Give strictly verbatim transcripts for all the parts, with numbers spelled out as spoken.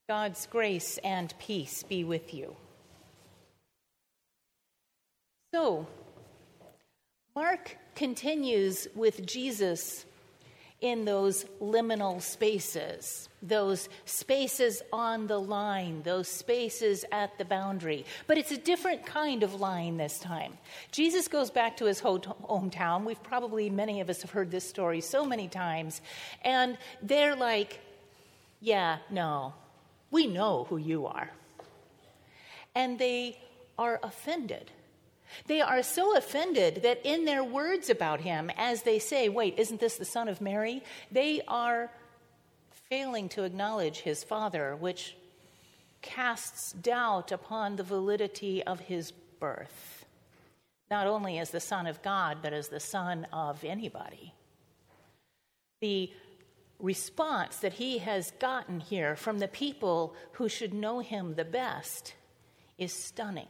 God's grace and peace be with you. So, Mark continues with Jesus in those liminal spaces, those spaces on the line, those spaces at the boundary. But it's a different kind of line this time. Jesus goes back to his hometown. We've probably, many of us have heard this story so many times. And they're like, yeah, no, we know who you are. And they are offended. They are so offended that in their words about him, as they say, wait, isn't this the son of Mary? They are failing to acknowledge his father, which casts doubt upon the validity of his birth, not only as the Son of God, but as the son of anybody. The response that he has gotten here from the people who should know him the best is stunning.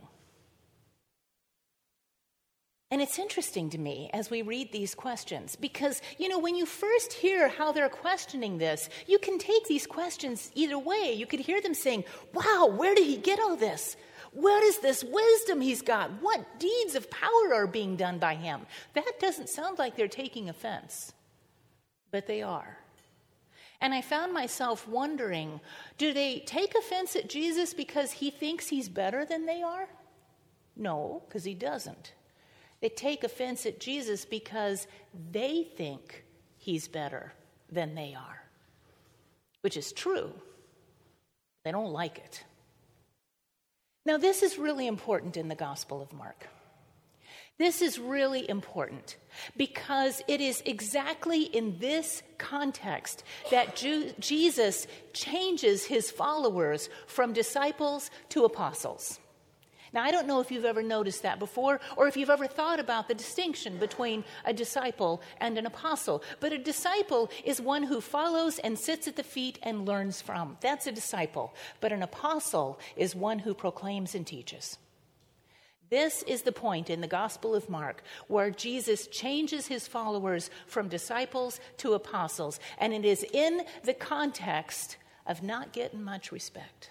And it's interesting to me as we read these questions because, you know, when you first hear how they're questioning this, you can take these questions either way. You could hear them saying, wow, where did he get all this? What is this wisdom he's got? What deeds of power are being done by him? That doesn't sound like they're taking offense, but they are. And I found myself wondering, do they take offense at Jesus because he thinks he's better than they are? No, because he doesn't. They take offense at Jesus because they think he's better than they are, which is true. They don't like it. Now, this is really important in the Gospel of Mark. This is really important because it is exactly in this context that Ju- Jesus changes his followers from disciples to apostles. Now, I don't know if you've ever noticed that before or if you've ever thought about the distinction between a disciple and an apostle. But a disciple is one who follows and sits at the feet and learns from. That's a disciple. But an apostle is one who proclaims and teaches. This is the point in the Gospel of Mark where Jesus changes his followers from disciples to apostles. And it is in the context of not getting much respect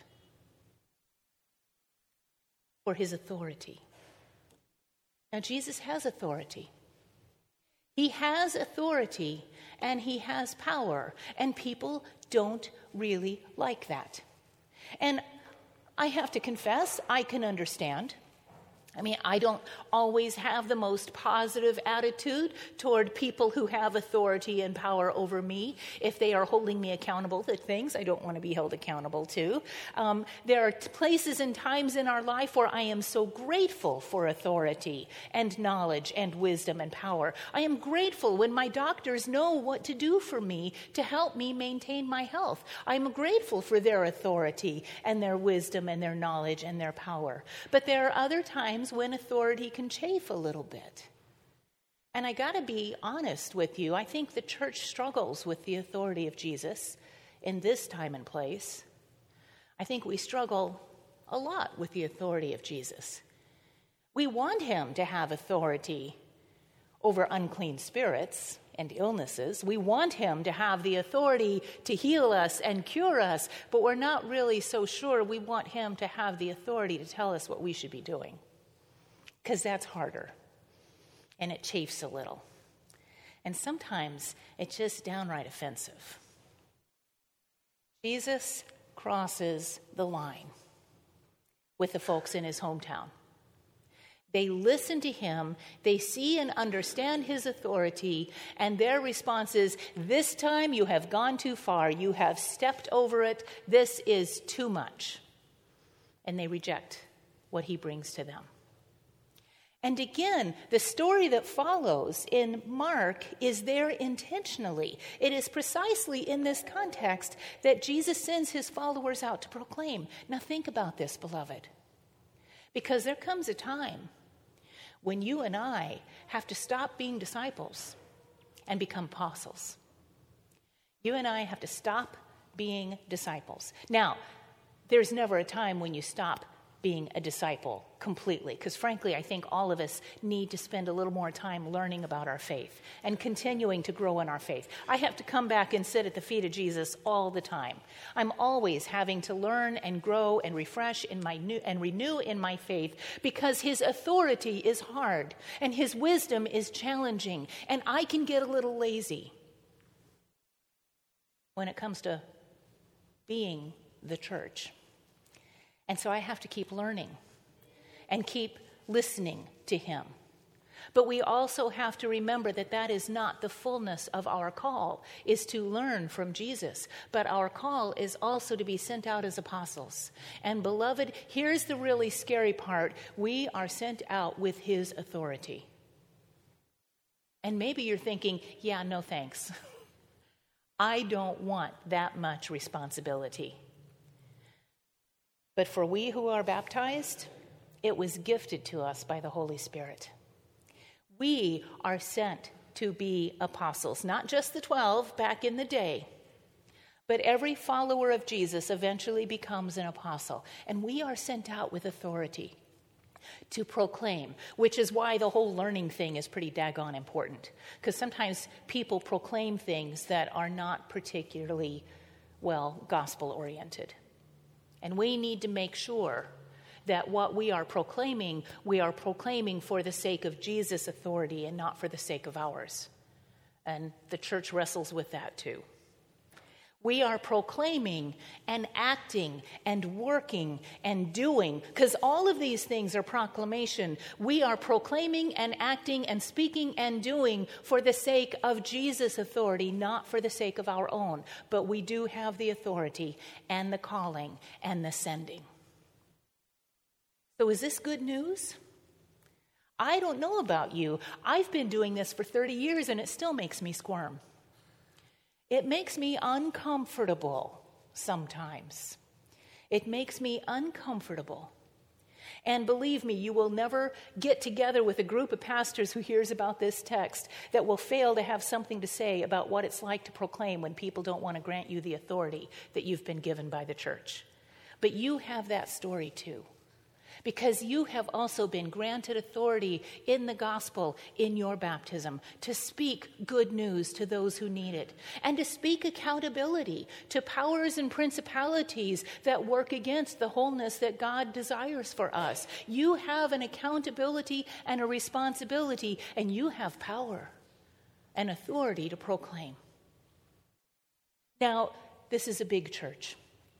for his authority. Now, Jesus has authority. He has authority and he has power, and people don't really like that. And I have to confess, I can understand. I mean, I don't always have the most positive attitude toward people who have authority and power over me. If they are holding me accountable to things I don't want to be held accountable to. Um, there are places and times in our life where I am so grateful for authority and knowledge and wisdom and power. I am grateful when my doctors know what to do for me to help me maintain my health. I'm grateful for their authority and their wisdom and their knowledge and their power. But there are other times when authority can chafe a little bit. And I got to be honest with you, I think the church struggles with the authority of Jesus in this time and place. I think we struggle a lot with the authority of Jesus. We want him to have authority over unclean spirits and illnesses. We want him to have the authority to heal us and cure us, but we're not really so sure we want him to have the authority to tell us what we should be doing. Because that's harder, and it chafes a little. And sometimes it's just downright offensive. Jesus crosses the line with the folks in his hometown. They listen to him, they see and understand his authority, and their response is, this time you have gone too far, you have stepped over it, this is too much. And they reject what he brings to them. And again, the story that follows in Mark is there intentionally. It is precisely in this context that Jesus sends his followers out to proclaim. Now think about this, beloved. Because there comes a time when you and I have to stop being disciples and become apostles. You and I have to stop being disciples. Now, there's never a time when you stop being a disciple completely, because frankly, I think all of us need to spend a little more time learning about our faith and continuing to grow in our faith. I have to come back and sit at the feet of Jesus all the time. I'm always having to learn and grow and refresh in my new and renew in my faith, because his authority is hard and his wisdom is challenging, and I can get a little lazy when it comes to being the church. And so I have to keep learning and keep listening to him. But we also have to remember that that is not the fullness of our call, is to learn from Jesus. But our call is also to be sent out as apostles. And beloved, here's the really scary part. We are sent out with his authority. And maybe you're thinking, yeah, no thanks. I don't want that much responsibility. But for we who are baptized, it was gifted to us by the Holy Spirit. We are sent to be apostles, not just the twelve back in the day, but every follower of Jesus eventually becomes an apostle. And we are sent out with authority to proclaim, which is why the whole learning thing is pretty daggone important. Because sometimes people proclaim things that are not particularly, well, gospel-oriented. And we need to make sure that what we are proclaiming, we are proclaiming for the sake of Jesus' authority and not for the sake of ours. And the church wrestles with that too. We are proclaiming and acting and working and doing, because all of these things are proclamation. We are proclaiming and acting and speaking and doing for the sake of Jesus' authority, not for the sake of our own. But we do have the authority and the calling and the sending. So is this good news? I don't know about you. I've been doing this for thirty years and it still makes me squirm. It makes me uncomfortable sometimes. It makes me uncomfortable. And believe me, you will never get together with a group of pastors who hears about this text that will fail to have something to say about what it's like to proclaim when people don't want to grant you the authority that you've been given by the church. But you have that story too. Because you have also been granted authority in the gospel in your baptism to speak good news to those who need it, and to speak accountability to powers and principalities that work against the wholeness that God desires for us. You have an accountability and a responsibility, and you have power and authority to proclaim. Now, this is a big church,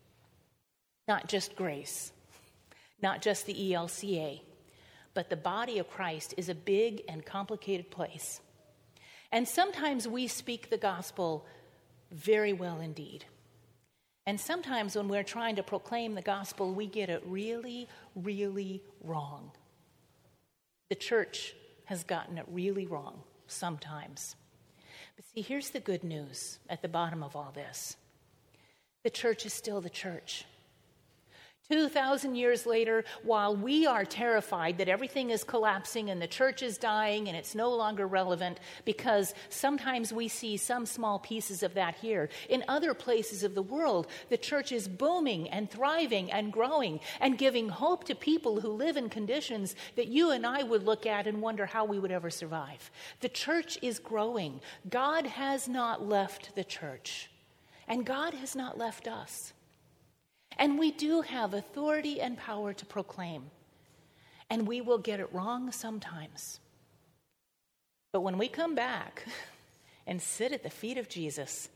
not just Grace. Not just the E L C A, but the body of Christ is a big and complicated place. And sometimes we speak the gospel very well indeed. And sometimes when we're trying to proclaim the gospel, we get it really, really wrong. The church has gotten it really wrong sometimes. But see, here's the good news at the bottom of all this. The church is still the church. Two thousand years later, while we are terrified that everything is collapsing and the church is dying and it's no longer relevant, because sometimes we see some small pieces of that here, in other places of the world, the church is booming and thriving and growing and giving hope to people who live in conditions that you and I would look at and wonder how we would ever survive. The church is growing. God has not left the church, and God has not left us. And we do have authority and power to proclaim. And we will get it wrong sometimes. But when we come back and sit at the feet of Jesus,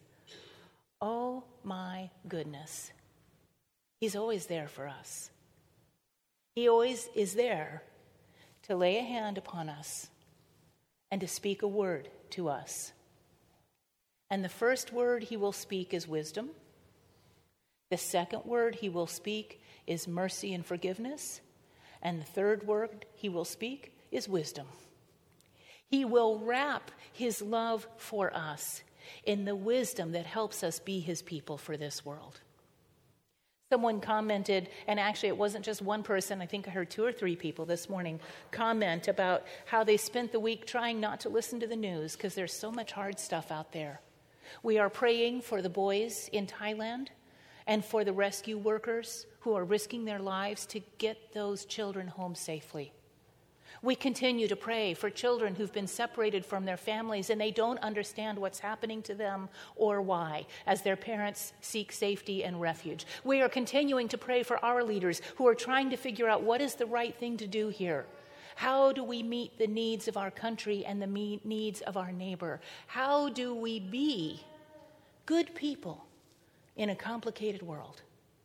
oh my goodness, he's always there for us. He always is there to lay a hand upon us and to speak a word to us. And the first word he will speak is wisdom. The second word he will speak is mercy and forgiveness. And the third word he will speak is wisdom. He will wrap his love for us in the wisdom that helps us be his people for this world. Someone commented, and actually it wasn't just one person, I think I heard two or three people this morning comment about how they spent the week trying not to listen to the news because there's so much hard stuff out there. We are praying for the boys in Thailand and for the rescue workers who are risking their lives to get those children home safely. We continue to pray for children who've been separated from their families and they don't understand what's happening to them or why, as their parents seek safety and refuge. We are continuing to pray for our leaders who are trying to figure out what is the right thing to do here. How do we meet the needs of our country and the me- needs of our neighbor? How do we be good people in a complicated world?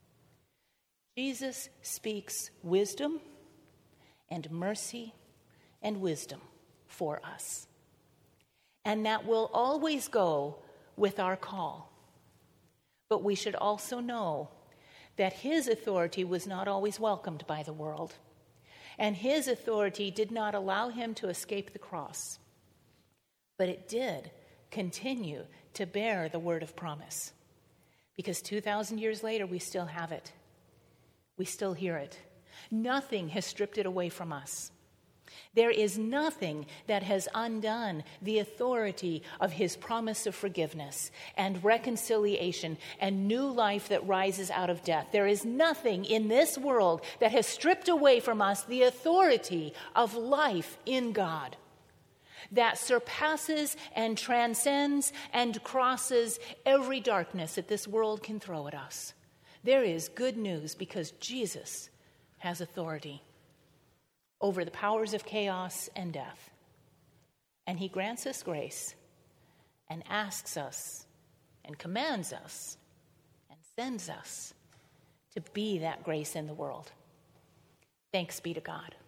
Jesus speaks wisdom and mercy and wisdom for us. And that will always go with our call. But we should also know that his authority was not always welcomed by the world. And his authority did not allow him to escape the cross. But it did continue to bear the word of promise. Because two thousand years later, we still have it. We still hear it. Nothing has stripped it away from us. There is nothing that has undone the authority of his promise of forgiveness and reconciliation and new life that rises out of death. There is nothing in this world that has stripped away from us the authority of life in God that surpasses and transcends and crosses every darkness that this world can throw at us. There is good news because Jesus has authority over the powers of chaos and death. And he grants us grace and asks us and commands us and sends us to be that grace in the world. Thanks be to God.